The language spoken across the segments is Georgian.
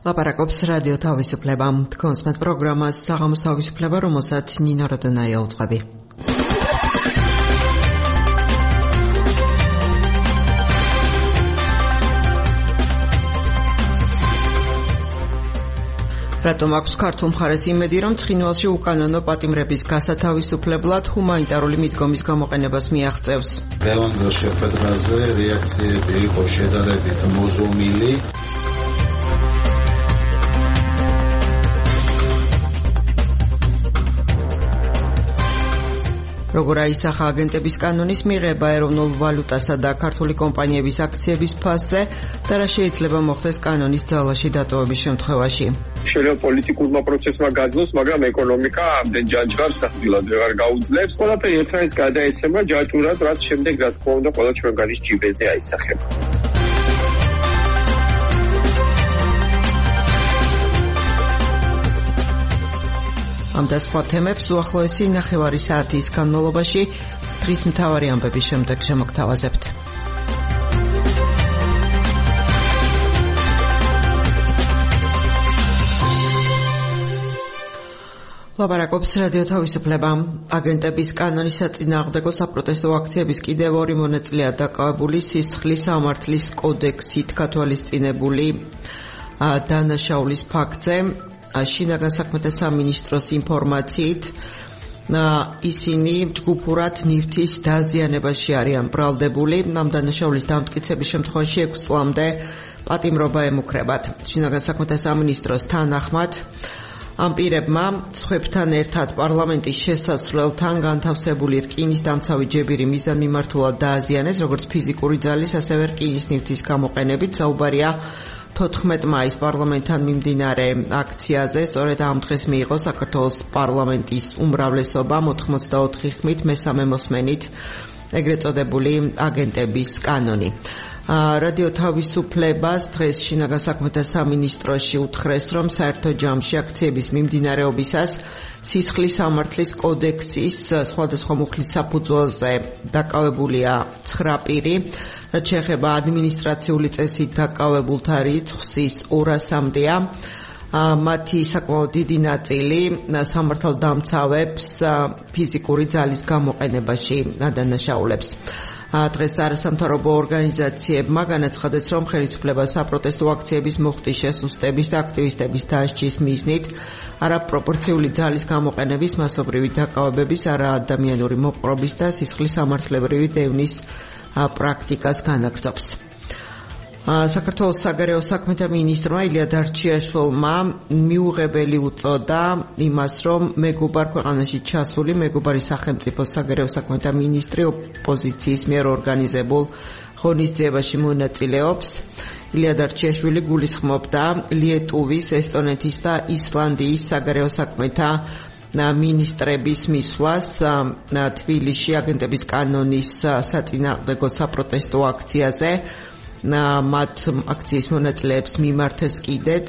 ლაპარაკობს რადიო თავისუფლება. თქვენს მეტ პროგრამას საღამოს თავისუფლება, რომელსაც ნინო როდონაია უძღვები. რატომ აქვს ქართულ მხარეს იმედი, რომ ცხინვალში უკანონო პატიმრების გასათავისუფლებლად ჰუმანიტარული მიდგომის გამოყენებას მიაღწევს? დღევანდელ შეხვედრაზე რეაქციები იყო შედარებით მოზომილი. როგორ აისახა აგენტების კანონის მიღება ეროვნულ ვალუტასა და ქართული კომპანიების აქციების ფასზე და რა შეიძლება მოხდეს კანონის ძალაში დატოვების შემთხვევაში? შეიძლება პოლიტიკურმა პროცესმა გაძლოს, მაგრამ ეკონომიკა ამდენ ჯაჭვს ნახდილად ვერ გაუძლებს. ყველაფერი ერთმანეთს გადაეცემა ჯაჭურად, რაც შემდეგ რა თქმა უნდა ყველა ჩვენგანის ჯიბეზე აისახება. ამ და სხვა თემებს უახლოესი ნახევარი საათის განმავლობაში დღის მთავარი ამბების შემდეგ შემოგთავაზებთ. ლაპარაკობს რადიო თავისუფლება. აგენტების კანონის საწინააღმდეგო საპროტესტო აქციების კიდევ ორი მონაწილეა დაკავებული სისხლის სამართლის კოდექსით გათვალისწინებული დანაშაულის ფაქტზე. შინაგან საქმეთა სამინისტროს ინფორმაციით ისინი ჯგუფურად ნივთის დაზიანებაში არიან ბრალდებული. ამ დანაშაულის დამტკიცების შემთხვევაში 6 წლამდე პატიმრობა ემუქრებათ. შინაგან საქმეთა სამინისტროს თანახმად ამ პირებმა სხვებთან ერთად პარლამენტის შესასვლელთან განთავსებული რკინის დამცავი ჯებირი მიზანმიმართულად დააზიანეს, როგორც ფიზიკური ძალის, ასევე რკინის ნივთის გამოყენებით. საუბარია 14 მაისს პარლამენტთან მიმდინარე აქციაზე. სწორედ ამ დღეს მიიღო საქართველოს პარლამენტის უმრავლესობამ 84 ხმით მესამე მოსმენით ეგრეთ წოდებული აგენტების კანონი. რადიო თავისუფლებას დღეს შინაგან საქმეთა სამინისტროში უთხრეს, რომ საერთო ჯამში აქციების მიმდინარეობისას სისხლის სამართლის კოდექსის სხვადასხვა მუხლის საფუძველზე დაკავებულია 9 პირი. რაც შეეხება ადმინისტრაციული წესით დაკავებულთა რიცხვს, ის 200-მდეა. მათი საკმაოდ დიდი ნაწილი სამართალდამცავებს ფიზიკური ძალის გამოყენებაში ადანაშაულებს. დღეს არასამთავრობო ორგანიზაციებმა განაცხადეს, რომ ხელისუფლება საპროტესტო აქციების მოხდის შესუსტების და აქტივისტების დასჯის მიზნით არაპროპორციული ძალის გამოყენების, მასობრივი დაკავებების, არაადამიანური მოპყრობის და სისხლის სამართლებრივი დევნის პრაქტიკას განაგრძობს. საქართველოს საგარეო საქმეთა მინისტრმა ილია დარჩიაშვილმა მიუღებელი უწოდა იმას, რომ მეგობარ ქვეყანაში ჩასული მეგობარი სახელმწიფოს საგარეო საქმეთა მინისტრი ოპოზიციის მიერ ორგანიზებულ ღონისძიებაში მონაწილეობს. ილია დარჩიაშვილი გულისხმობდა ლიეტუვის, ესტონეთის და ისლანდიის საგარეო საქმეთა მინისტრების მისვლას თბილისში აგენტების კანონის საწინააღმდეგო საპროტესტო აქციაზე. მათ აქციის მონაწილეებს მიმართეს კიდეც,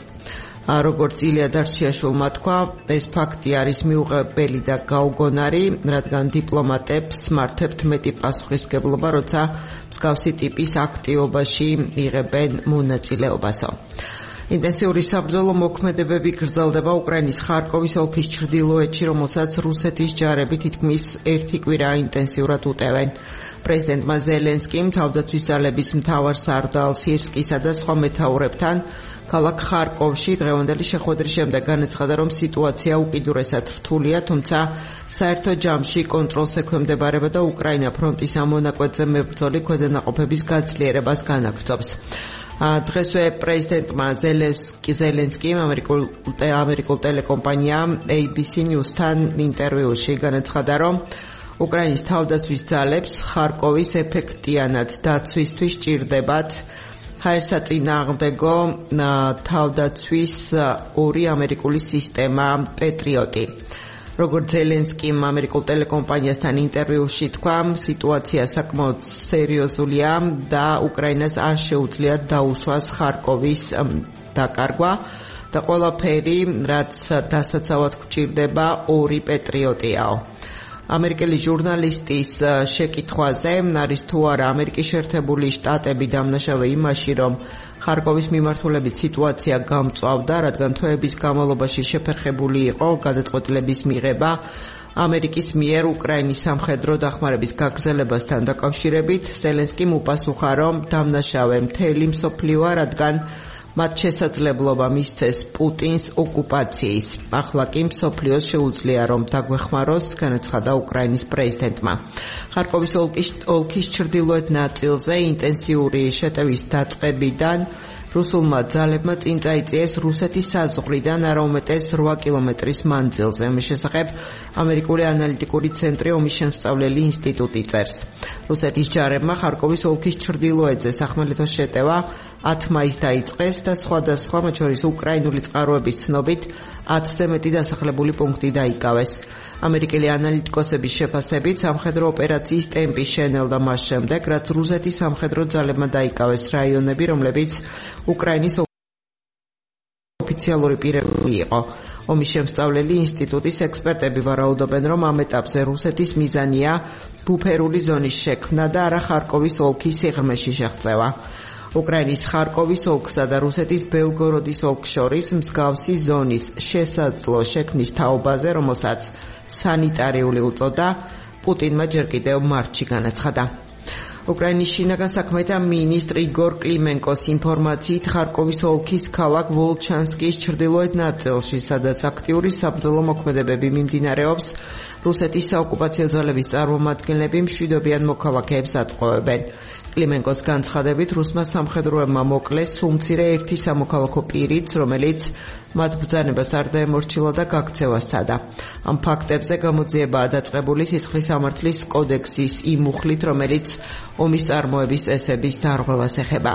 როგორც ილია დარჩიაშვილმა თქვა, ეს ფაქტი არის მიუღებელი და გაუგონარი, რადგან დიპლომატებს მართებთ მეტი პასუხისმგებლობა, როცა მსგავსი ტიპის აქტივობაში იღებენ მონაწილეობასო. ინტენსიური საბრძოლო მოქმედებები გრძელდება უკრაინის ხარკოვის ოლქის ჩრდილოეთში, რომელსაც რუსეთის ჯარები თითქმის 1 კვირა ინტენსიურად უტევენ. პრეზიდენტმა ზელენსკიმ თავდაცვის ძალების მთავარ სარდალ სირსკისა და სხვა მეთაურებთან ქალაქ ხარკოვში დღევანდელი შეხვედრის შემდეგ განაცხადა, რომ სიტუაცია უკიდურესად რთულია, თუმცა საერთო ჯამში კონტროლს ექვემდებარება და უკრაინა ფრონტის ამ მონაკვეთზე მებრძოლი ქვედანაყოფების გაძლიერებას განაგრძობს. დღესვე პრეზიდენტმა ზელენსკიმ ამერიკულ ტელეკომპანია ABC News-თან ინტერვიუში განაცხადა, რომ უკრაინის თავდაცვის ძალებს ხარკოვის ეფექტიანად დაცვისთვის სჭირდებათ ჰაერსაწინააღმდეგო თავდაცვის 2 ამერიკული სისტემა პეტრიოტი. როგორც ზელენსკიმ ამერიკულ ტელეკომპანიასთან ინტერვიუში თქვა, სიტუაცია საკმაოდ სერიოზულია და უკრაინას არ შეუძლია დაუშვას ხარკოვის დაკარგვა და ყველაფერი, რაც დასაცავად გვჭირდება 2 პეტრიოტიაო. ამერიკელი ჟურნალისტის შეკითხვაზე არის თუ არა ამერიკის შეერთებული შტატები დამნაშავე იმაში, რომ ხარკოვის მიმართულებით სიტუაცია გამწვავდა, რადგან თვეების განმავლობაში შეფერხებული იყო გადაწყვეტილების მიღება ამერიკის მიერ უკრაინის სამხედრო დახმარების გაგრძელებასთან დაკავშირებით. ზელენსკიმ უპასუხა, რომ დამნაშავე მთელი მსოფლიოა, რადგან მათ შესაძლებლობა მისცეს პუტინს ოკუპაციის. ახლა კი მსოფლიოს შეუძლია, რომ დაგვეხმაროს, განაცხადა უკრაინის პრეზიდენტმა. ხარკოვის ოლქის ჩრდილოეთ ნაწილზე ინტენსიური შეტევის დაწყებიდან რუსულმა ძალებმა წინ წაიწიეს რუსეთის საზღვრიდან არაუმეტეს 8 კილომეტრის მანძილზე. ამის შესახებ ამერიკული ანალიტიკური ცენტრი ომის შემსწავლელი ინსტიტუტი წერს. რუსეთის ჯარებმა ხარკოვის ოლქის ჩრდილოეთზე სახმელეთო შეტევა 10 მაისს დაიწყეს და სხვადასხვა, მათ შორის უკრაინული წყაროების ცნობით 10-ზე მეტი დასახლებული პუნქტი დაიკავეს. ამერიკელი ანალიტიკოსების შეფასებით სამხედრო ოპერაციის ტემპი შენელდა მას შემდეგ, რაც რუსეთის სამხედრო ძალებმა დაიკავეს რაიონები, რომლებიც უკრაინის ოფიციალური პირები იყო. ომის შემსწავლელი ინსტიტუტის ექსპერტები ვარაუდობენ, რომ ამ ეტაპზე რუსეთის მიზანია ბუფერული ზონის შექმნა და არა ხარკოვის ოლქის სიღრმეში შეღწევა. უკრაინის ხარკოვის ოლქსა და რუსეთის ბელგოროდის ოლქს შორის მსგავსი ზონის შესაძლო შექმნის თაობაზე, რომელსაც სანიტარიული უწოდა, პუტინმა ჯერ კიდევ მარტში განაცხადა. უკრაინის შინაგან საქმეთა მინისტრ იგორ კლიმენკოს ინფორმაციით ხარკოვის ოლქის ქალაქ ვოლჩანსკის ჩრდილოეთ ნაწილში, სადაც აქტიური საბრძოლო მოქმედებები მიმდინარეობს, რუსეთის საოკუპაციო ძალების წარმომადგენლები მშვიდობიან მოქალაქეებს ატყუებენ. კლიმენკოს განცხადებით, რუსმა სამხედროებმა მოკლეს სუმცირე ერთი სამოქალაქო პირიც, რომელიც მათ ბრძანებას არ დაემორჩილა და გაქცევას სცადა. ამ ფაქტებზე გამოძიებაა დაწყებული სისხლის სამართლის კოდექსის იმ მუხლით, რომელიც ომის წარმოების წესების დარღვევას ეხება.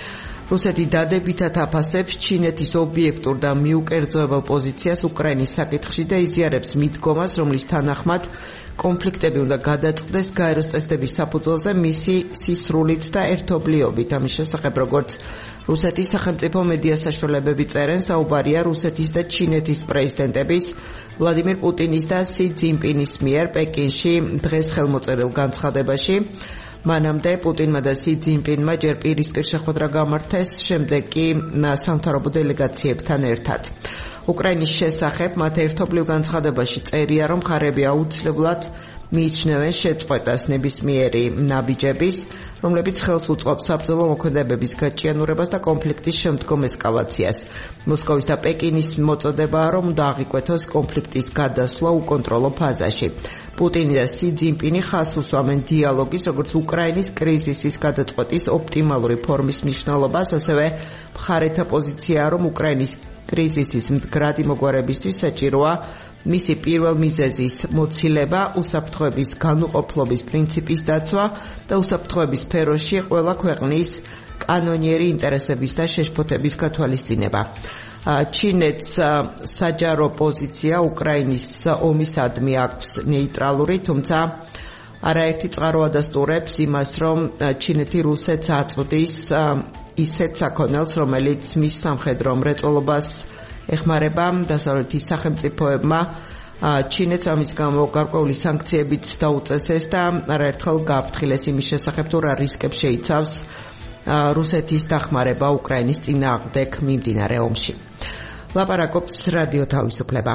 რუსეთი დადებითად აფასებს ჩინეთის ობიექტურ და მიუკერძოებელ პოზიციას უკრაინის საკითხში და იზიარებს მიდგომას, რომლის თანახმად კონფლიქტები უნდა გადაწყდეს გაეროს წესდების საფუძველზე მისი სისრულით და ერთობლიობით. ამის შესახებ, როგორც რუსეთის სახელმწიფო მედია საშუალებები წერენ, საუბარია რუსეთის და ჩინეთის პრეზიდენტების ვლადიმირ პუტინის და სი ძინპინის მიერ პეკინში დღეს ხელმოწერილ განცხადებაში. მანამდე პუტინმა და სი ძინპინმა ჯერ პირისპირ შეხვედრა გამართეს, შემდეგ კი სამთავრობო დელეგაციებთან ერთად. უკრაინის შესახებ მათ ერთობლივ განცხადებაში წერია, რომ მხარეები აუცილებლად მიიჩნევენ შეწყვეტას ნებისმიერი ნაბიჯების, რომლებიც ხელს უწყობს საბრძოლო მოქმედებების გაჭიანურებას და კონფლიქტის შემდგომ ესკალაციას. მოსკოვის და პეკინის მოწოდებაა, რომ უნდა აღიკვეთოს კონფლიქტის გადასვლა უკონტროლო ფაზაში. პუტინი და სი ძინპინი ხაზს უსვამენ დიალოგის, როგორც უკრაინის კრიზისის გადაწყვეტის ოპტიმალური ფორმის მნიშვნელობას, ასევე მხარეთა პოზიციაა, რომ უკრაინის კრიზისის მდგრადი მოგვარებისთვის საჭიროა მისი პირველ მიზეზის მოცილება, უსაფრთხოების განუყოფლობის პრინციპის დაცვა და უსაფრთხოების სფეროში ყველა ქვეყნის კანონიერი ინტერესების და შეშფოთების გათვალისწინება. ჩინეთს საჯარო პოზიცია უკრაინის ომისადმი აქვს ნეიტრალური, თუმცა არაერთი წყარო ადასტურებს იმას, რომ ჩინეთი რუსეთს აწვდის ისეთ საქონელს, რომელიც მის სამხედრო მრეწველობას ეხმარება. დასავლეთის სახელმწიფოებმა ჩინეთს ამის გამო გარკვეული სანქციებიც დაუწესეს და არაერთხელ გააფრთხილეს იმის შესახებ, თუ რა რისკებს შეიცავს რუსეთის დახმარება უკრაინის წინააღმდეგ მიმდინარე ომში. ლაპარაკობს რადიო თავისუფლება.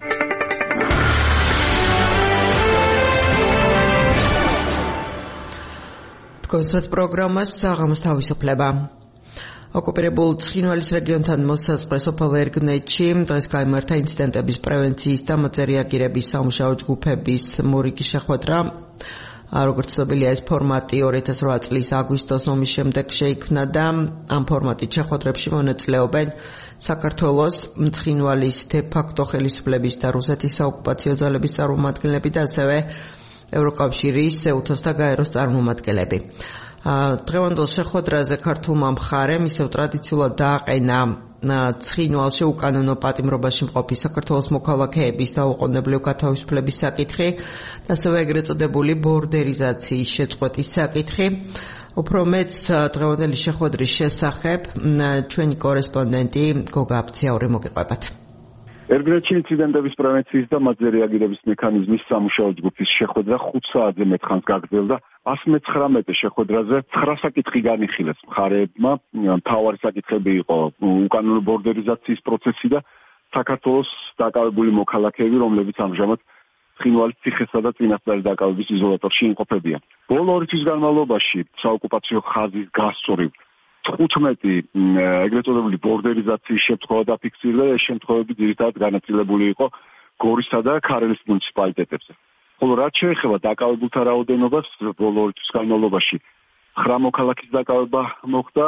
კონსერტ პროგრამას საღამოს თავისუფლება. ოკუპირებულ ცხინვალის რეგიონთან მოსაზღვრე სოფელ ერგნეთში დღეს გაიმართა ინციდენტების პრევენციის და მოწერ რეაგირების სამუშაო ჯგუფების მორიგი შეხვედრა. როგორც ცნობილია, ეს ფორმატი 2008 წლის აგვისტოს ომის შემდეგ შეიქმნა და ამ ფორმატით შეხვედრებში მონაწილეობენ საქართველოს, ცხინვალის დე-ფაქტო ხელისუფლების და რუსეთის საოკუპაციო ძალების წარმომადგენლები და ასევე ევროკავშირის, ეუთოს და გაეროს წარმომადგენლები. დღევანდელ შეხვედრაზე ქართულმა მხარემ ისევ ტრადიციულად დააყენა ცხინვალში უკანონო პატიმრობაში მყოფი საქართველოს მოქალაქეების დაუყოვნებლივ გათავისუფლების საკითხი და ასევე ეგრეთ წოდებული ბორდერიზაციის შეწყვეტის საკითხი. უფრო მეც დღევანდელი შეხვედრის შესახებ ჩვენი კორესპონდენტი გოგა აბციაური მოგიყვებათ. ერგნეთში ინციდენტების პრევენციის და მათზე რეაგირების მექანიზმის სამუშაო ჯგუფის შეხვედრა 5 საათზე მეტ ხანს გაგრძელდა. 119 შეხვედრაზე 9 საკითხი განიხილეს მხარეებმა. მთავარი საკითხები იყო უკანონო ბორდერიზაციის პროცესი და საქართველოს დაკავებული მოქალაქეები, რომლებიც ამჟამად ცხინვალის ციხესა და წინასწარი დაკავების იზოლატორში იმყოფებიან. ბოლო 2 თვის განმავლობაში საოკუპაციო ხაზის გასწორებ 15 ეგრეთ წოდებული ბორდერიზაციის შემთხვევა დაფიქსირდა და ეს შემთხვევები ძირითადად განაწილებული იყო გორისა და ქარელის მუნიციპალიტეტებზე. ხოლო რაც შეეხება დაკავებულთა რაოდენობას, ბოლო 2 თვის განმავლობაში 9 მოქალაქის დაკავება მოხდა,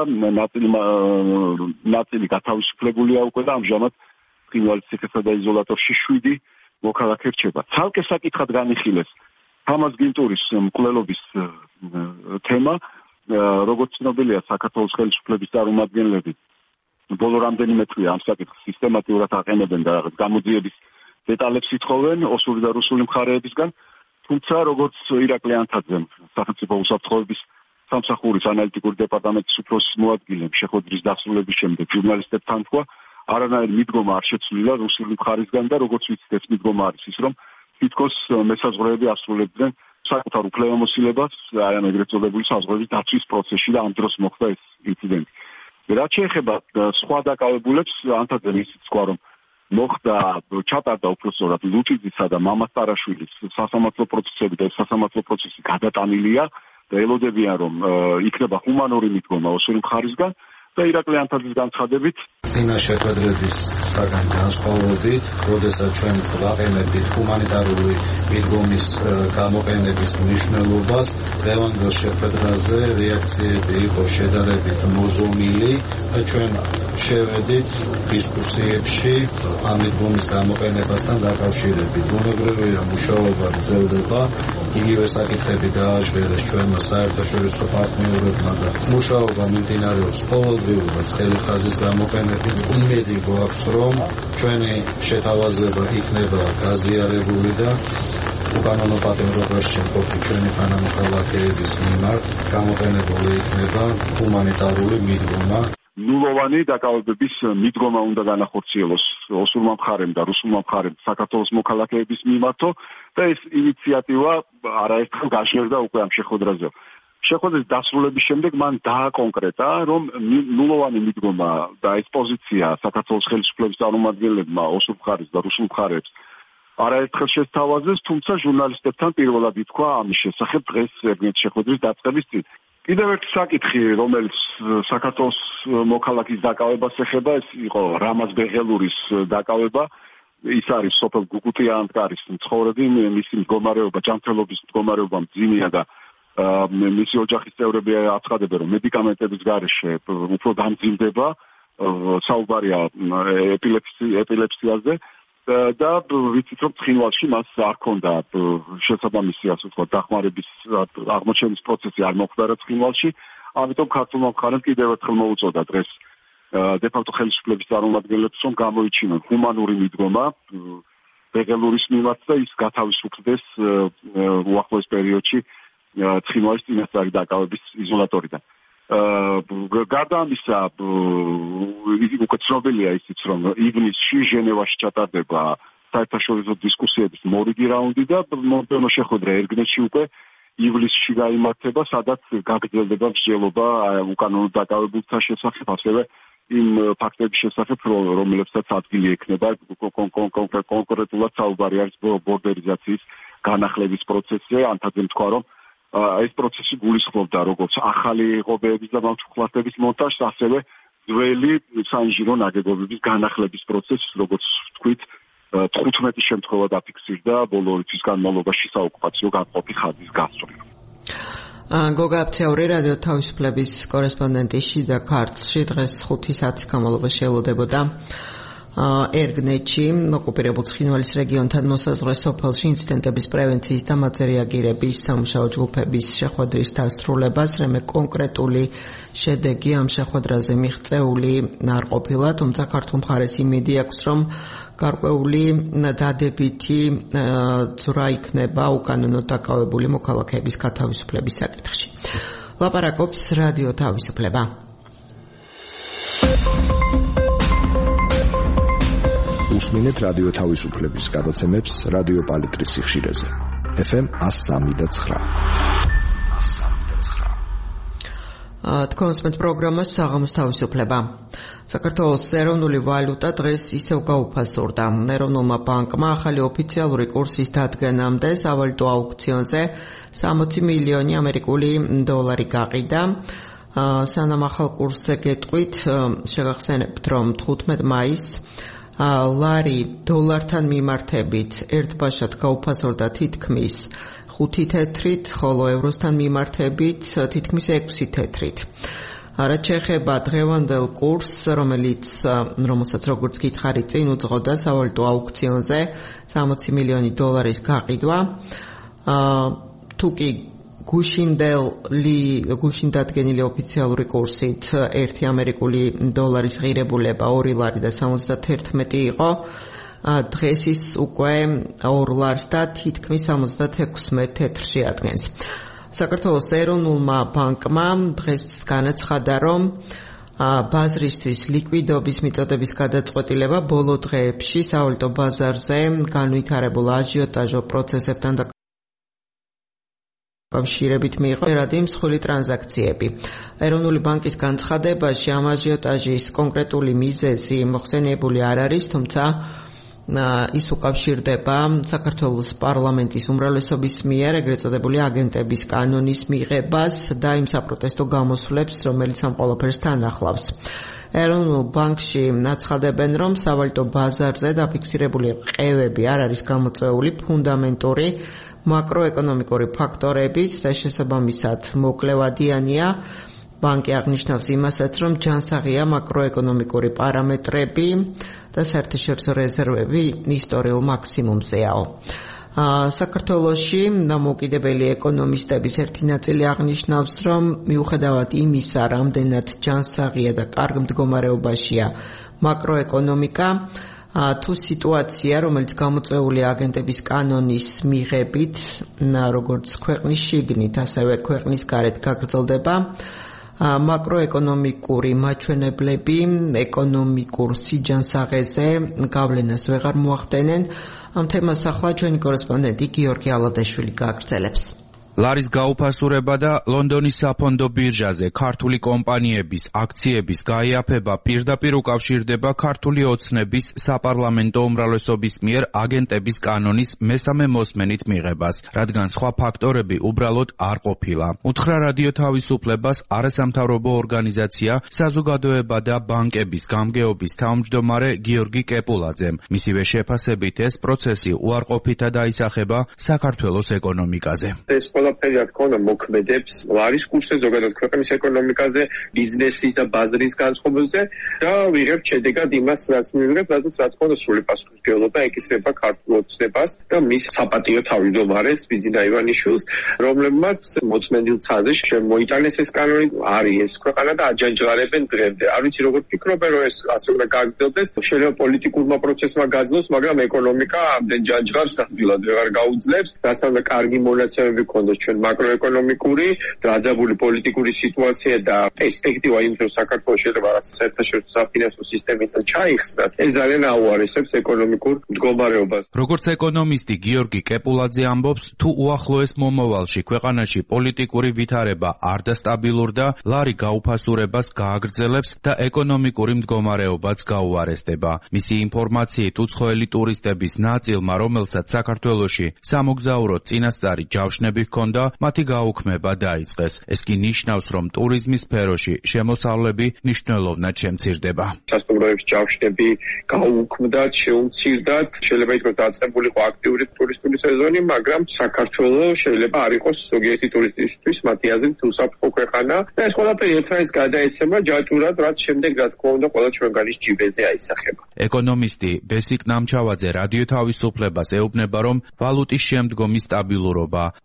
ნაწილი გათავისუფლებულია უკვე და ამჟამად ცხინვალის ციხესა და იზოლატორში 7 მოქალაქე რჩება. ცალკე საკითხად განიხილეს თამაზ გინტურის მკვლელობის თემა. როგორც ცნობილია, საქართველოს ხელისუფლების წარმომადგენლები ბოლო რამდენიმე წლია ამ საკითხს სისტემატურად აყენებენ და რაღაც გამოძიების დეტალებს ითხოვენ ოსური და რუსული მხარეებისგან. თუმცა, როგორც ირაკლი ანთაძემ, სახელმწიფო უსაფრთხოების სამსახურის ანალიტიკური დეპარტამენტის უფროსის მოადგილემ შეხვედრის დასრულების შემდეგ ჟურნალისტებთან თქვა, არანაირი მიდგომა არ შეცვლილა რუსული მხარისგან და როგორც ვიცით, ეს მიდგომა არის ის, რომ თითქოს მესაზღვრეები ასრულებდნენ საკუთარ უფლებამოსილებას, აი ამ ეგრეთ წოდებული საზღვრების დაცვის პროცესში და ამ დროს მოხდა ეს ინციდენტი. რაც შეეხება სხვა დაკავებულებს, ანთაძემ ისიც თქვა, რომ მოხდა ჩატარდა უпроსწორად ლუჭიძისა და მამას ტარაშვილის სასამართლო პროცესები და ეს სასამართლო პროცესი გადატანილია და ელოდებიან, რომ იქნება ჰუმანური მიდგომა ოსური მხარისგან და ირაკლი ანთაძის განცხადებით წინა შეხვედრების საგან განსხვავებით, როდესაც ჩვენ ვაყენებთ ჰუმანიტარული მიდგომის გამოყენების მნიშვნელობას, დღევანდელ შეხვედრაზე რეაქციები იყო შედარებით მოზომილი და ჩვენ შევედით დისკუსიებში ამ მიდგომის გამოყენებასთან დაკავშირებით. ბუნებრივია, მუშაობა გრძელდება, იგივე საკითხები დააჟღერეს ჩვენმა საერთაშორისო პარტნიორებმა და მუშაობა მიმდინარეობს ყოველდღიურად ცხელი ხაზის გამოყენებით. იმედი გვაქვს, რომ ჩვენი შეთავაზება იქნება გაზიარებული და უკანონო პატიმრობაში მყოფი ჩვენი თანამოქალაქეების მიმართ გამოყენებული იქნება ჰუმანიტარული მიდგომა. ნულოვანი დაკავებების მიდგომა უნდა განახორციელოს ოსურმა მხარემ და რუსულმა მხარემ საქართველოს მოქალაქეების მიმართო და ეს ინიციატივა არაერთხელ გაჟღერდა უკვე ამ შეხვედრაზე. შეხვედრის დასრულების შემდეგ მან დააკონკრეტა, რომ ნულოვანი მიდგომა და ეს პოზიცია საქართველოს ხელისუფლების წარმომადგენლებმა ოსურ მხარეს და რუსულ მხარეს არაერთხელ შესთავაზეს, თუმცა ჟურნალისტებთან პირველად ითქვა ამის შესახებ დღეს ერგნეთის შეხვედრის დაწყების წინ. კიდევ ერთი საკითხი, რომელიც საქართველოს მოქალაქის დაკავებას ეხება, ეს იყო რამაზ ბეღელურის დაკავება. ის არის სოფელ გუგუტია-ანტკარის მცხოვრები, მისი მდგომარეობა, ჯანმრთელობის მდგომარეობა მძიმეა და მისი ოჯახის წევრები აცხადებენ, რომ მედიკამენტების გარეშე უფრო დამძიმდება, საუბარია ეპილეფსიაზე და ვიცით, რომ ცხინვალში მას არ ჰქონდა შესაბამისი, ასე ვთქვათ, დახმარების აღმოჩენის პროცესი არ მოხდა ცხინვალში, ამიტომ ქართულმა მხარემ კიდევ ერთხელ მოუწოდა დღეს დე-ფაქტო ხელისუფლების წარმომადგენლებს, რომ გამოიჩინონ ჰუმანური მიდგომა ბეღელურის მიმართ და ის გათავისუფლდეს უახლოეს პერიოდში ცხინვალის წინასწარი დაკავების იზოლატორიდან. გარდა ამისა, უკვე ცნობილია ისიც, რომ ივნისში ჟენევაში ჩატარდება საერთაშორისო დისკუსიების მორიგი რაუნდი და მომდევნო შეხვედრა ერგნეთში უკვე ივლისში გაიმართება, სადაც გაგრძელდება მსჯელობა უკანონო დაკავებულთა შესახებ, ასევე იმ ფაქტების შესახებ, რომლებსაც ადგილი ექნება, კონკრეტულად საუბარი არის ბორდერიზაციის განახლების პროცესზე. ანთაძემ თქვა, რომ ეს პროცესი გულისხმობდა როგორც ახალი ღობეების და გამჭვირვალების მონტაჟს, ასევე ძველი საინჟინრო ნაგებობების განახლების პროცესს, როგორც თქვით, 15 შემთხვევა დაფიქსირდა ბოლო 2 თვის განმავლობაში საოკუპაციო განყოფი ხაზის გასწორება. გოგა აფთიაური, რადიო თავისუფლების კორესპონდენტი შიდა ქართლში დღეს 5 საათის განმავლობაში ელოდებოდა ერგნეთში ოკუპირებულ ცხინვალის რეგიონთან მოსაზღვრე სოფელში ინციდენტების პრევენციის და მათზე რეაგირების სამუშაო ჯგუფების შეხვედრის დასრულებას. რამე კონკრეტული შედეგი ამ შეხვედრაზე მიღწეული არ ყოფილა, თუმცა ქართულ მხარეს იმედი აქვს, რომ გარკვეული დადებითი ძვრა იქნება უკანონოდ დაკავებული მოქალაქეების გათავისუფლების საკითხში. ლაპარაკობს რადიო თავისუფლება. უსმინეთ რადიო თავისუფლების გადაცემებს რადიო პალიტრის სიხშირეზე. FM 103.9. თქვენს პროგრამას საღამოს თავისუფლება. საქართველოს ეროვნული ვალუტა დღეს ისევ გაუფასურდა. ეროვნულმა ბანკმა ახალი ოფიციალური კურსის დადგენამდე სავალუტო აუქციონზე 60 მილიონი ამერიკული დოლარი გაყიდა. სანამ ახალ კურსზე გეტყვით, შეგახსენებთ, რომ 15 მაისს ლარი დოლართან მიმართებით ერთბაშად გაუფასურდა თითქმის 5 თეთრით, ხოლო ევროსთან მიმართებით თითქმის 6 თეთრით. რაც შეეხება დღევანდელ კურსს, რომელსაც როგორც გითხარით, წინ უძღოდა სავალუტო აუქციონზე 60 მილიონი დოლარის გაყიდვა. თუკი გუშინ დადგენილი ოფიციალური კურსით 1 ამერიკული დოლარის ღირებულება 2 ლარი და 71 იყო, დღეს ის უკვე 2 ლარს და თითქმის 76 თეთრს შეადგენს. საქართველოს ეროვნულმა ბანკმა დღეს განაცხადა, რომ ბაზრისთვის ლიკვიდობის მიწოდების გადაწყვეტილება ბოლო დღეებში სავალუტო ბაზარზე განვითარებულ აჟიოტაჟო პროცესებთან კავშირებით მიიღო ერადი მსხვილი ტრანზაქციები. ეროვნული ბანკის განცხადებაში ამ აჟიოტაჟის კონკრეტული მიზეზი მოხსენიებული არ არის, თუმცა ის უკავშირდება საქართველოს პარლამენტის უმრავლესობის მიერ ეგრეთ წოდებული აგენტების კანონის მიღებას და იმ საპროტესტო გამოსვლებს, რომელიც ამ ყველაფერს თან ახლავს. ეროვნულ ბანკში აცხადებენ, რომ სავალუტო ბაზარზე დაფიქსირებული ყევები არ არის გამოწვეული ფუნდამენტური მაკროეკონომიკური ფაქტორებით და შესაბამისად მოკლევადიანია. ბანკი აღნიშნავს იმასაც, რომ ჯანსაღია მაკროეკონომიკური პარამეტრები და საერთაშორისო რეზერვები ისტორიულ მაქსიმუმზეაო. საქართველოში დამოუკიდებელი ეკონომისტების ერთი ნაწილი აღნიშნავს, რომ მიუხედავად იმისა, რამდენად ჯანსაღია და კარგ მდგომარეობაშია მაკროეკონომიკა, თუ სიტუაცია, რომელიც გამოწვეული აგენტების კანონის მიღებით, როგორც ქვეყნის შიგნით, ასევე ქვეყნის გარეთ გაგრძელდება, მაკროეკონომიკური მაჩვენებლები ეკონომიკურ სიჯანსაღეზე გავლენას ვეღარ მოახდენენ. ამ თემას ახლა ჩვენი კორესპონდენტი გიორგი ალადაშვილი გააგრძელებს. ლარის გაუფასურება და ლონდონის საფონდო ბირჟაზე ქართული კომპანიების აქციების გაიაფება პირდაპირ უკავშირდება ქართული ოცნების საპარლამენტო უმრავლესობის მიერ აგენტების კანონის მესამე მოსმენით მიღებას, რადგან სხვა ფაქტორები უბრალოდ არ ყოფილა. უთხრა რადიო თავისუფლებას არასამთავრობო ორგანიზაცია საზოგადოება და ბანკების გამგეობის თავმჯდომარე გიორგი კეპულაძემ. მისივე შეფასებით ეს პროცესი უარყოფითად აისახება საქართველოს ეკონომიკაზე. ყველაფერი რა თქმა უნდა მოქმედებს ლარის კურსზე, ზოგადად ქვეყნის ეკონომიკაზე, ბიზნესის და ბაზრის განწყობაზე და ვიღებთ შედეგად იმას, რაც მივიღებთ, რადგან რა თქმა უნდა სრული პასუხისმგებლობა ეკისრება ქართულ ოცნებას და მის საპატიო თავმჯდომარეს ბიძინა ივანიშვილს, რომლებმაც მოწმენდილ ცაზე შემოიტანეს ეს კანონი, არის ეს ქვეყანა და აჯანჯღარებენ დღემდე. არ ვიცი როგორ ფიქრობენ, რომ ეს ასე უნდა გაგრძელდეს, შეიძლება პოლიტიკურმა პროცესმა გაძლოს, მაგრამ ეკონომიკა ამდენ ჯანჯღარს ნამდვილად ვეღარ გაუძლებს, რაც უნდა კარგი მონაცემები ქონდეს ჩვენ მაკროეკონომიკური, დაძაბული პოლიტიკური სიტუაცია და პერსპექტივა იმ რომ საქართველოს შეიძლება საერთაშორისო საფინანსო სისტემიდან ჩაიხსნას, ეს ძალიან აუარესებს ეკონომიკურ მდგომარეობას. როგორც ეკონომისტი გიორგი კეპულაძე ამბობს, თუ უახლოეს მომავალში ქვეყანაში პოლიტიკური ვითარება არ დასტაბილურდა, ლარი გაუფასურებას გააგრძელებს და ეკონომიკური მდგომარეობაც გაუარესდება. მისი ინფორმაციით უცხოელი ტურისტების ნაწილმა, რომელსაც საქართველოში სამოგზაურო წინასწარი ჯავშნები ჰქონდა, მათი გაუქმება დაიწყეს. ეს კი ნიშნავს, რომ ტურიზმის სფეროში შემოსავლები მნიშვნელოვნად შემცირდება. სასტუმროების ჯავშნები გაუქმდათ, შეუმცირდათ, შეიძლება ითქვას დაწყებულიყო აქტიური ტურისტული სეზონი, მაგრამ საქართველოს შეიძლება არ იყოს ზოგიერთი ტურისტისთვის მათი აზრით უსაფრთხო ქვეყანა და ეს ყველაფერი ერთმანეთს გადაეცემა ჯაჭვურად, რაც შემდეგ რა თქმა უნდა ყველა ჩვენგანის ჯიბეზე აისახება. ეკონომისტი ბესიკ ნამჩავაძე რადიო თავისუფლებას ეუბნება, რომ ვალუტის შემდგომი სტაბილურობა, აგენტების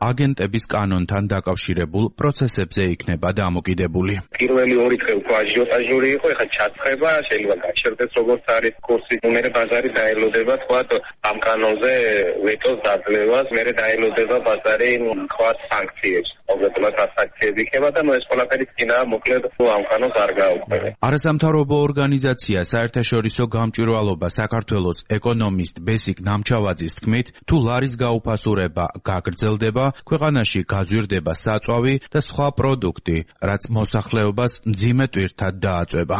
აგენტების კანონთან დაკავშირებულ პროცესებზე იქნება დამოკიდებული. პირველი 2 დღე უკვე აჟიოტაჟური იყო, ეხლა ჩაცხება, შეიძლება გაჩერდეს როგორც არის კურსი, მე ბაზარი დაელოდება თქვათ ამ კანონზე ვეტოს დაძლევას, მე დაელოდება ბაზარი თქვათ სანქციებს. მოგეთხოვათ რა სანქციები იქნება და ეს ყველაფერი წინა მოკლედ ამ კანონს არ გააუქმებენ. არასამთავრობო ორგანიზაცია საერთაშორისო გამჭვირვალობა საქართველოს ეკონომისტ ბესიკ ნამჩავაძის თქმით, თუ ლარის გაუფასურება გაგრძელდება, ქვეყანაში გაძვირდება საწვავი და სხვა პროდუქტი, რაც მოსახლეობას მძიმე ტვირთად დააწვება.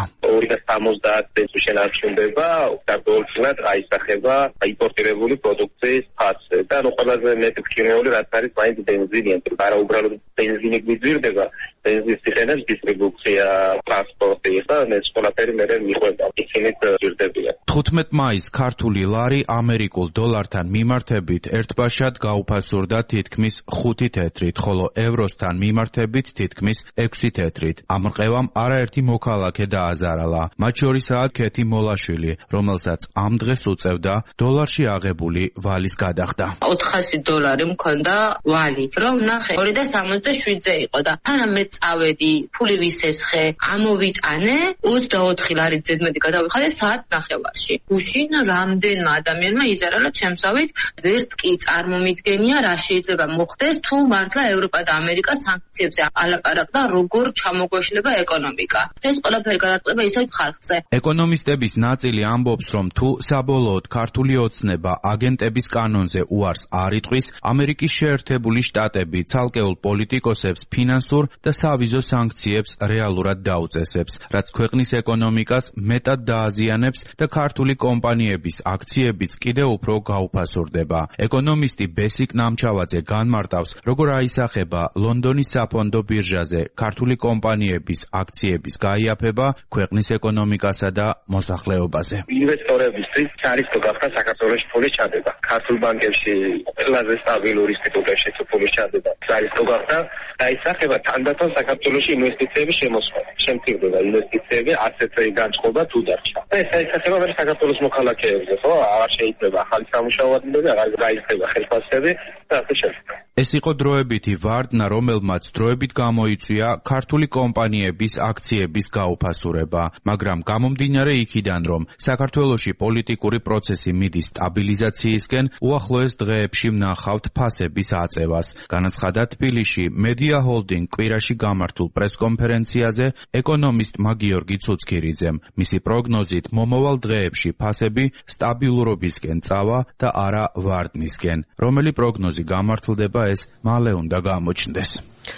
270 წელს შენარჩუნდება საქართველოსად აისახება იმპორტირებული პროდუქციის ფასზე და ყველაზე მეტი ფრინველი რაც არის მაინც ბენზინი, არა უბრალოდ ბენზინი გვიძვირდება, ბენზინის სიხენებს დისტრიბუცია, ტრანსპორტი და ეს ყველაფერი მე მიყვება, ისინიც ძვირდებიან. 15 მაისს ქართული ლარი ამერიკულ დოლართან მიმართებით ერთბაშად გაუფასურდა თითქმის 5 თეთრით, ხოლო ევროსთან მიმართებით თითქმის 6 თეთრით. ამ რყევამ არაერთი მოქალაქე დააზარალა, მათ შორისაა ქეთი მოლაშვილი, რომელსაც ამ დღეს უწევდა დოლარში აღებული ვალის გადახდა. $400 მქონდა ვალი, რომ ნახე 2.67-ზე იყო და თანა მე წავედი, ფული ვისესხე, ამოვიტანე, 24 ლარით ზედმეტი გადავიხადე საათ ნახევარში. უშინ რამდენმა ადამიანმა იზარალა ჩემსავით, ვერც კი წარმომიდგენია რა შეიძლება მოხდეს, თუ მართლა ევროპა და ამერიკა სანქციებზე ალაპარაკდა, როგორ ჩამოგვეშლება ეკონომიკა. ეს ყველაფერი გადაწყდება ისევ ხალხზე. ეკონომისტების ნაწილი ამბობს, რომ თუ საბოლოოდ ქართული ოცნება აგენტების კანონზე უარს არ იტყვის, ამერიკის შეერთებული შტატები ცალკეულ პოლიტიკოსებს ფინანსურ და სავიზო სანქციებს რეალურად დაუწესებს, რაც ქვეყნის ეკონომიკას მეტად დააზიანებს და ქართული კომპანიების აქციებიც კიდევ უფრო გაუფასურდება. ეკონომისტი ბესიკ ნამჩავაძე განმარტავს, როგორ აისახება ლონდონის საფონდო ბირჟაზე ქართული კომპანიების აქციების გაიაფება ქვეყნის ეკონომიკასა და მოსახლეობაზე. ინვესტორებისთვის საერთო გახდა საქართველოში ფულის ჩადება. ქართულ ბანკებში ყველაზე სტაბილური ინსტიტუტებში ფულის ჩადება. საერთო გახდა აისახება თანდათან საქართველოში ინვესტიციების შემოსვლა. შემცირდება ინვესტიციები, ასეთი განწყობა თუ დარჩა. ეს აისახება ვერ საქართველოს მოქალაქეებზე, ხო? აღარ შეიძლება ახალი სამუშაო ადგილები, აღარ გაიხდება ხელფასები და ასე შემდეგ. ეს იყო დროებითი ვარდნა, რომელმაც დროებით გამოიწვია ქართული კომპანიების აქციების გაუფასურება, მაგრამ გამომდინარე იქიდან, რომ საქართველოში პოლიტიკური პროცესი მიდის სტაბილიზაციისკენ, უახლოეს დღეებში ვნახავთ ფასების აწევას. განაცხადა თბილისში მედია ჰოლდინგ კვირაში გამართულ პრესკონფერენციაზე ეკონომისტმა გიორგი ცუცქირიძემ. მისი პროგნოზით მომავალ დღეებში ფასები სტაბილურობისკენ წავა და არა ვარდნისკენ. რომელი პროგნოზი გამართლდება, ეს მალე უნდა გამოჩნდეს.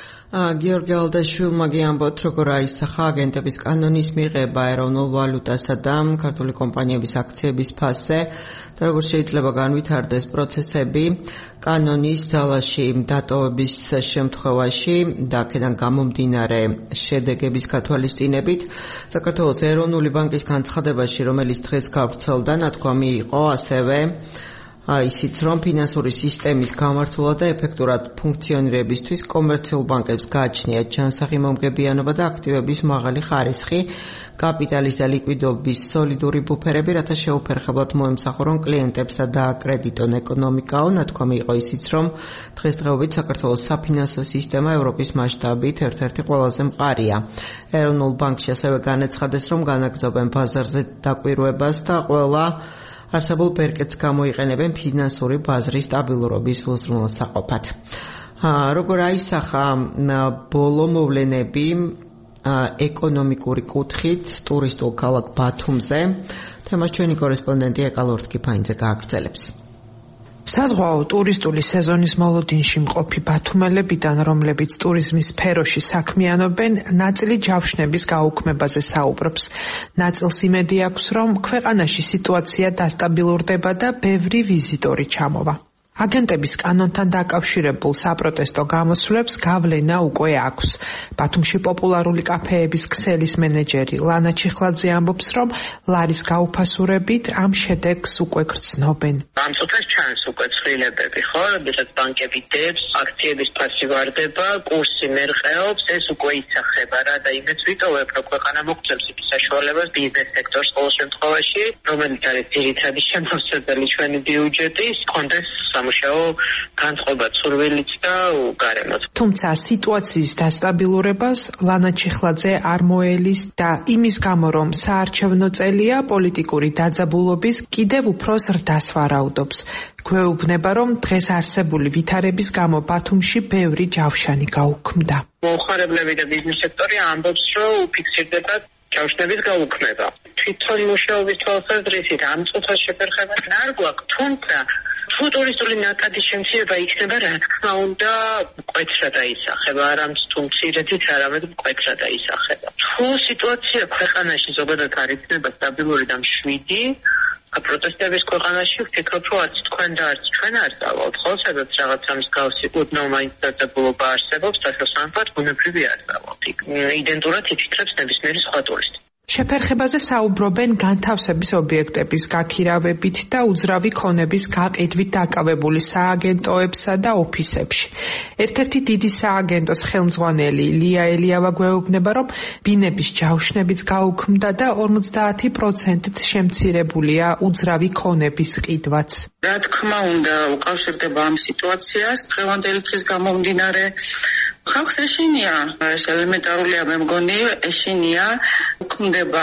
გიორგი ალდაშვილმა გიამბოთ, როგორ აისახა აგენტების კანონის მიღება ეროვნულ ვალუტასა და ქართული კომპანიების აქციების ფასზე და როგორ შეიძლება განვითარდეს პროცესები კანონის ძალაში დატოვების შემთხვევაში და აქედან გამომდინარე შედეგების გათვალისწინებით. საქართველოს ეროვნული ბანკის განცხადებაში, რომელიც დღეს გავრცელდა, ნათქვამი იყო ასევე ისიც, რომ ფინანსური სისტემის გამართულად და ეფექტურად ფუნქციონირებისთვის კომერციულ ბანკებს გააჩნიათ ჯანსაღი მომგებიანობა და აქტივების მაღალი ხარისხი, კაპიტალის და ლიკვიდობის სოლიდური ბუფერები, რათა შეუფერხებლად მოემსახურონ კლიენტებსა და აკრედიტონ ეკონომიკაო. ნათქვამი იყო ისიც, რომ დღესდღეობით საქართველოს საფინანსო სისტემა ევროპის მასშტაბით ერთ-ერთი ყველაზე მყარია. ეროვნულ ბანკში ასევე განაცხადეს, რომ განაგრძობენ ბაზარზე დაკვირვებას და ყველა არსებულ ბერკეტს გამოიყენებენ ფინანსური ბაზრის სტაბილურობის უზრუნველსაყოფად. როგორ აისახა ბოლო მოვლენები ეკონომიკური კუთხით ტურისტულ ქალაქ ბათუმზე, თემას ჩვენი კორესპონდენტი ეკალორთ კიფაინძე გააგრძელებს. საზღვაო ტურისტული სეზონის მოლოდინში მყოფი ბათუმელებიდან, რომლებიც ტურიზმის სფეროში საქმიანობენ, ნაწილი ჯავშნების გაუქმებაზე საუბრობს. ნაწილს იმედი აქვს, რომ ქვეყანაში სიტუაცია დასტაბილურდება და ბევრი ვიზიტორი ჩამოვა. აგენტების კანონთან დაკავშირებულ საპროტესტო გამოსვლებს გავლენა უკვე აქვს. ბათუმში პოპულარული კაფეების ქსელის მენეჯერი ლანა ჩიხლაძე ამბობს, რომ ლარის გაუფასურებით ამ შედეგს უკვე გრძნობენ. ამ წუთას ჩანს უკვე ცვლილებები, ხო? როდესაც ბანკები დებს, აქციების ფასი ვარდება, კურსი მერყეობს, ეს უკვე ისახება რა და იმეც ვიტოვებ, რომ ქვეყანა მოგწევს იქ საშუალებას ბიზნეს სექტორს ყოველ შემთხვევაში, რომელიც არის ძირითადი შემოსავალი ჩვენი ბიუჯეტის, კონდეს სამუშაო განწყობა ცურვილიც და გარემოც. თუმცა სიტუაციის დასტაბილურებას ლანა ჩიხლაძე არ მოელის და იმის გამო რომ საარჩევნო წელია პოლიტიკური დაძაბულობის კიდევ უფრო ზრდას ვარაუდობს. გვეუბნება რომ დღეს არსებული ვითარების გამო ბათუმში ბევრი ჯავშანი გაუქმდა. მოხარებლები და ბიზნეს სექტორი ამბობს რომ უფიქსირდება ჯავშნების გაუქმება. თვითონ მუშაობის თვალსაზრისით ამ წუთას შეფერხება არ გვაქვს, თუმცა თუ ტურისტული ნაკადის შემცირება იქნება, რა თქმა უნდა, მკვეთრად აისახება, არამც თუ მცირედით, არამედ მკვეთრად აისახება. თუ სიტუაცია ქვეყანაში ზოგადად არ იქნება სტაბილური და მშვიდი, პროტესტების ქვეყანაში ვფიქრობ, რომ არც თქვენ და არც ჩვენ არ დავავთ, ხო, სადაც რაღაცა მსგავსი უდნო მაინც დაძაბულობა არსებობს, საშუალო ბუნებრივი არ დავავთ. იდენტურად იფიქრებს ნებისმიერი სხვა ტურისტი. შეფერხებაზე საუბრობენ განთავსების ობიექტების გაქირავებით და უძრავი ქონების გაყიდვით დაკავებული სააგენტოებსა და ოფისებში. ერთ-ერთი დიდი სააგენტოს ხელმძღვანელი ლია ელიავა გვეუბნება, რომ ბინების ჯავშნებიც გაუქმდა და 50%-ით შემცირებულია უძრავი ქონების ყიდვაც. რა თქმა უნდა, უკავშირდება ამ სიტუაციას დღევანდელი დღის გამომდინარე. ხალხს ეშინია, ეს ელემენტარულია, მე მგონი, ეშინია უქმდება,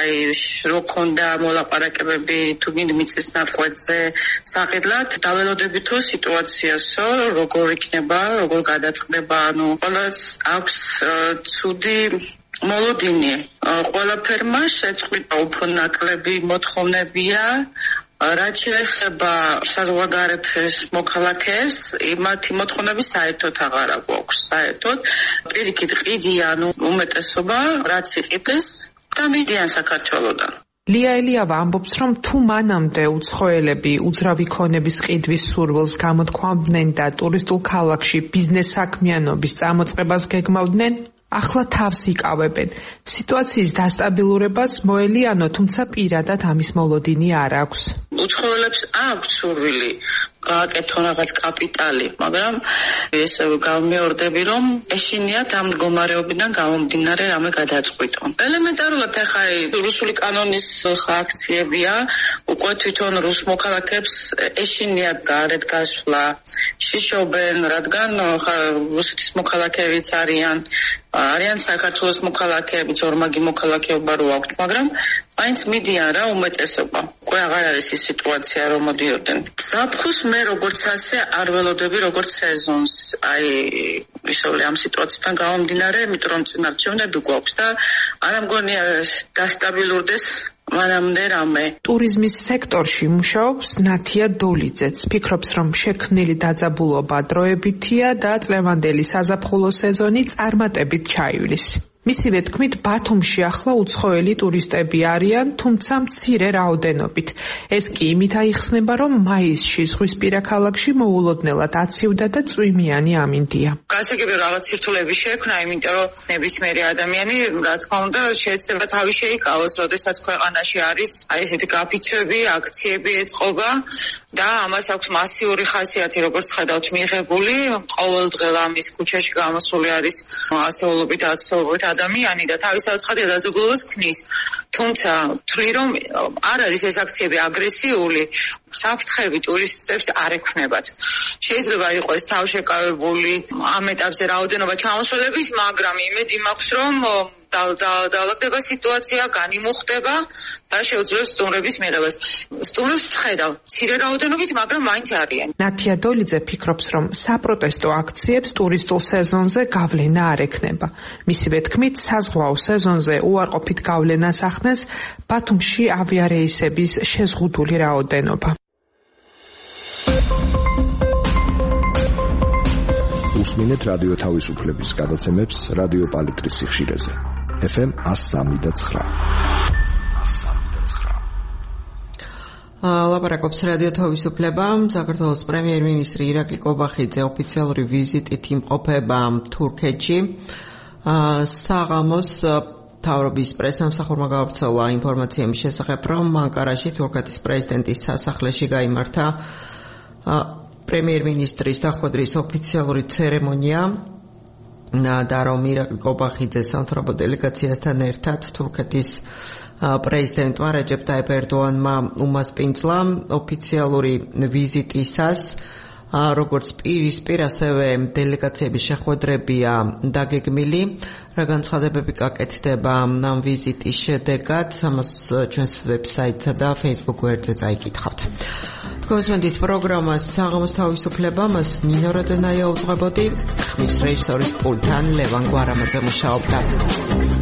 რო ქონდა მოლაპარაკებები თუ გინდა მიწის ნაკვეთზე საყიდლად, დაველოდებითო სიტუაციასო, როგორ იქნება, როგორ გადაწყდება, ყველას აქვს ცუდი მოლოდინი. ყველაფერმა შეწყვიტა უფრო ნაკლები მოთხოვნებია. რაც შეეხება საზღვარგარეთის მოქალაქეებს, მათი მოთხოვნები საერთოდ აღარ აქვს. საერთოდ პირიქით ყიდიან უმეტესობა, რაც იყიდეს და მიდიან საქართველოდან. ლია ელიავა ამბობს, რომ თუ მანამდე უცხოელები უძრავი ქონების ყიდვის სურვილს გამოთქვამდნენ და ტურისტულ ქალაქში ბიზნეს საქმიანობის წამოწყებას გეგმავდნენ, ახლა თავს იკავებენ. სიტუაციის დასტაბილურებას მოელიანო, თუმცა პირადად ამის მოლოდინი არ აქვს. უცხოელებს აქვს სურვილი გააკეთონ რაღაც კაპიტალი, მაგრამ ესე გამეორდები, რომ ეშინიათ ამ მდგომარეობიდან გამომდინარე რამე გადაწყვიტონ. ელემენტარულად ახლა რუსული კანონის აქციებია, უკვე თვითონ რუს მოქალაქეებს ეშინიათ გარეთ გასვლა, შიშობენ, რადგან რუსეთის მოქალაქეებიც არიან საქართველოს მოქალაქეებიც, ორმაგი მოქალაქეობა რო აქვთ, მაგრამ მაინც მიდიან რა უმეტესობა. უკვე აღარ არის ის სიტუაცია, რომ მოდიოდნენ. ზაფხულს მე როგორც ასე არ ველოდები როგორც სეზონს. ისე ამ სიტუაციიდან გამომდინარე, იმიტომ რომ წინარჩევნები გვაქვს და არ მგონია დასტაბილურდეს მანამდე რამე. ტურიზმის სექტორში მუშაობს ნათია დოლიძეც. ფიქრობს, რომ შექმნილი დაძაბულობა დროებითია და წლევანდელი საზაფხულო სეზონი წარმატებით ჩაივლის. მისივე თქმით, ბათუმში ახლა უცხოელი ტურისტები არიან, თუმცა მცირე რაოდენობით. ეს კი იმით აიხსნება, რომ მაისში ზღვისპირა ქალაქში მოულოდნელად აცივდა და წვიმიანი ამინდია. გასაგები რაღაც სირთულეები შეექმნა, იმიტომ რომ ნებისმიერი ადამიანი, რა თქმა უნდა, შეიძლება თავი შეიკავოს, როდესაც ქვეყანაში არის ესეთი გაფიცვები, აქციები ეწყობა და ამას აქვს მასიური ხასიათი, როგორც ხედავთ, მიღებული. ყოველდღე ლამის ქუჩაში გამოსული არის ასეულობით, ათეულობით ადამიანი და თავის საცხადია დაძაბულობას ქმნის. თუმცა თვლი რომ არ არის ეს აქციები აგრესიული, საფრთხები ტურისტებს არ ექმნებათ. შეიძლება იყოს თავშეკავებული ამ ეტაპზე რაოდენობა ჩამოსვლების, მაგრამ იმედი მაქვს, რომ დაალაგდება სიტუაცია, განიმუხტება და შეუძლებს სტუმრების მიღებას. სტუმრებს ხედავ, მცირე რაოდენობით, მაგრამ მაინც არიან. ნათია დოლიძე ფიქრობს, რომ საპროტესტო აქციებს ტურისტულ სეზონზე გავლენა არ ექნება. მისივე თქმით, საზღვაო სეზონზე უარყოფით გავლენას ახდენს ბათუმში ავიარეისების შეზღუდული რაოდენობა. უსმინეთ რადიო თავისუფლების გადაცემებს რადიო პალიტრის სიხშირეზე. FM 103.9. ლაპარაკობს რადიო თავისუფლება. საქართველოს პრემიერ-მინისტრი ირაკლი კობახიძე ოფიციალური ვიზიტით იმყოფება თურქეთში. საღამოს მთავრობის პრესსამსახურმა გავრცელა ინფორმაცია იმის შესახებ, რომ ანკარაში თურქეთის პრეზიდენტის სასახლეში გაიმართა პრემიერ-მინისტრის დახვედრის ოფიციალური ცერემონია და რომ ირაკლი კობახიძე სამთავრობო დელეგაციასთან ერთად თურქეთის პრეზიდენტმა რეჯეპ ტაიპ ერდოანმა უმასპინძლა ოფიციალური ვიზიტისას, როგორც პირისპირ, ასევე დელეგაციების შეხვედრებია დაგეგმილი. რა განცხადებები გაკეთდება ამ ვიზიტის შედეგად, ამას ჩვენს ვებსაიტსა და Facebook გვერდზე წაიკითხავთ. თქვენს პროგრამას საღამოს თავისუფლება, მას ნინო როდენაია უძღვებოდი, ხმის რეჟისორის პულტთან ლევან გვარამაძე მუშაობდა.